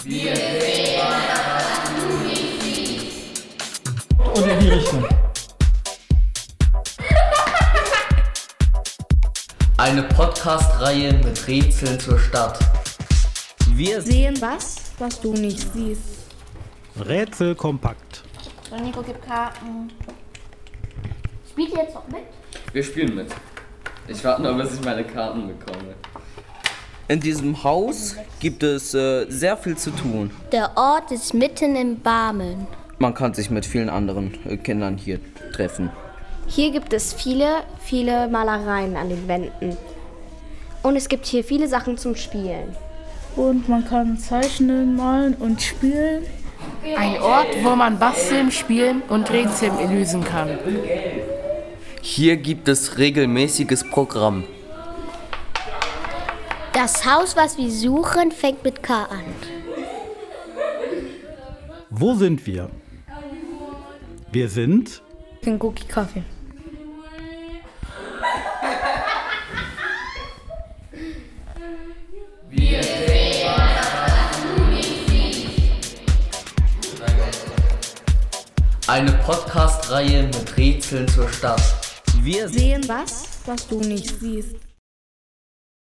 Wir sehen, was du nicht siehst. Und in die Richtung. Eine Podcast-Reihe mit Rätseln zur Stadt. Wir sehen was du nicht siehst. Rätsel kompakt. So, Nico gibt Karten. Spielt ihr jetzt noch mit? Wir spielen mit. Ich warte nur, bis ich meine Karten bekomme. In diesem Haus gibt es sehr viel zu tun. Der Ort ist mitten im Barmen. Man kann sich mit vielen anderen Kindern hier treffen. Hier gibt es viele Malereien an den Wänden. Und es gibt hier viele Sachen zum Spielen. Und man kann zeichnen, malen und spielen. Ein Ort, wo man basteln, spielen und Rätsel lösen kann. Hier gibt es regelmäßiges Programm. Das Haus, was wir suchen, fängt mit K an. Wo sind wir? Wir sind In Cookie Kaffee. Wir sehen, was du nicht siehst. Eine Podcast-Reihe mit Rätseln zur Stadt. Wir Sehen was du nicht siehst.